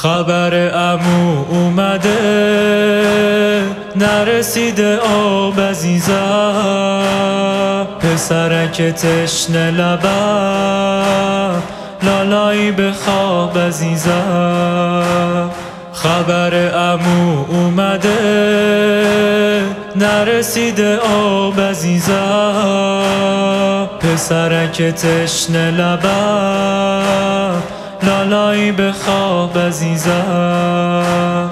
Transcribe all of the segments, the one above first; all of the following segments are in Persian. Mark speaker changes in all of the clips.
Speaker 1: خبر عمو اومده نرسیده آب عزیزم، پسرک تشنه لبم لالایی بخواب عزیزم. خبر عمو اومده نرسیده آب عزیزم، پسرک تشنه لبم لالایی بخواب عزیزم.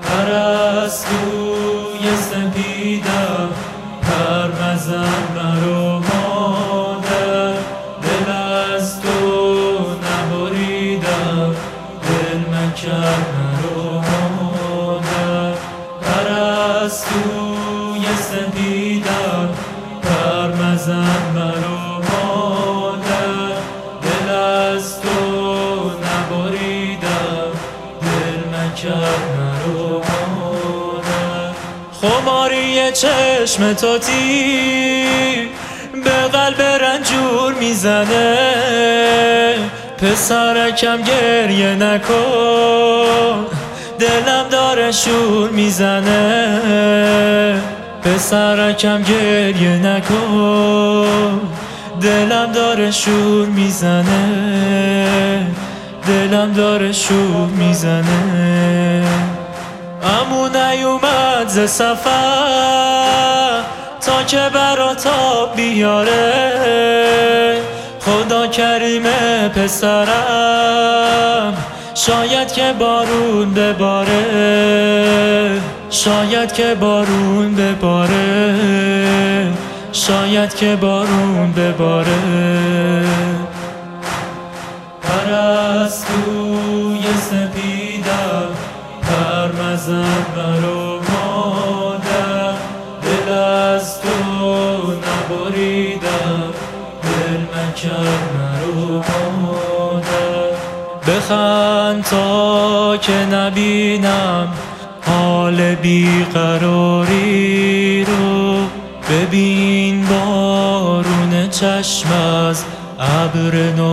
Speaker 1: پرستوی سپیدم پرمزن مرو مادر، دل از تو نبریدم دل مکن مرو مادر. پرستوی سپیدم پرمزن مرو مادر، دل از تو نبریدم دل مکن مرو مادر. خماری چشم تو تیر به قلب رنجور میزنه، پسرکم گریه نکن دلم داره شور میزنه، پسرکم گریه نکن دلم داره شور میزنه، دلم داره شور میزنه. عمو نیومد ز سفر تا که برات آب بیاره، خدا کریمه پسرم شاید که بارون بباره، شاید که بارون بباره، شاید که بارون بباره. پرستوی سپیدم پرمزن مرو مادر، دل از تو نبریدم دل مکن مرو مادر. بخند تا که نبینم حال بیقراری رو، ببین بارون چشم از ابر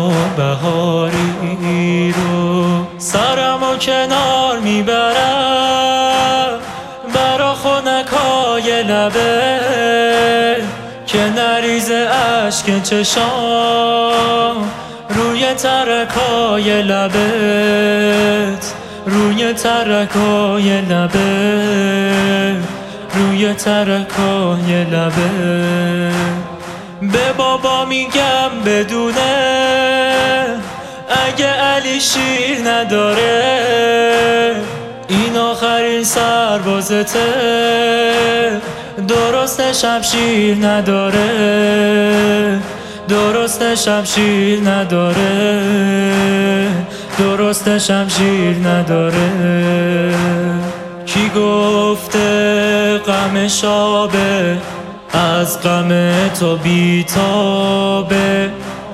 Speaker 1: نوبهاری رو. سرمو کنار میبرم برا خنکای لبه، که نریزه اشک چشام روی ترکای لبت، روی ترکای لبت، روی ترکای لبت. به بابا میگم بدونه اگه علی شیر نداره، این آخرین سربازته درست شمشیر نداره، درست شمشیر نداره، درست شمشیر نداره. کی گفته غم شابه از غم تو بیتابه،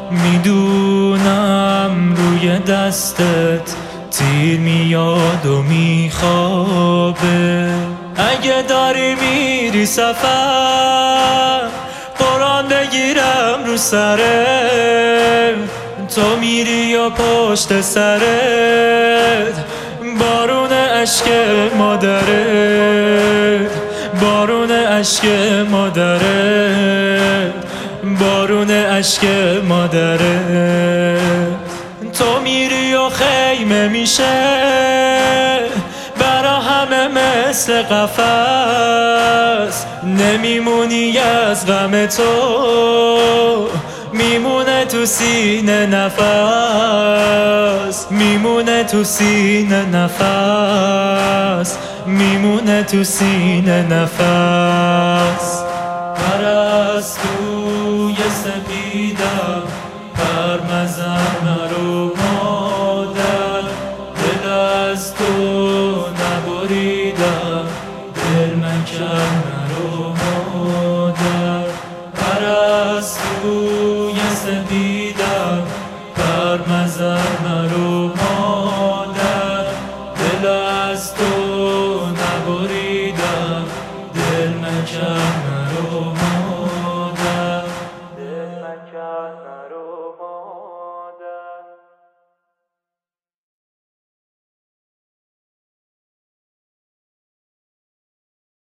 Speaker 1: میدونم روی دستت تیر میاد و میخوابه. اگه داری میری سفر قرآن بگیرم رو سرت، تو میری و پشت سرت بارون اشک مادرت، بارون اشک مادرت، بارون اشک مادرت. تو میری و خیمه میشه برا همه مثل قفس، نمیمونی از غم تو میمونه تو سینه نفس، میمونه تو سینه نفس، میمونه تو سینه نفس. پرستوی سپیدم پرمزن مرو مادر، دل از تو نبریدم دل مکن مرو مادر. پرستوی سپیدم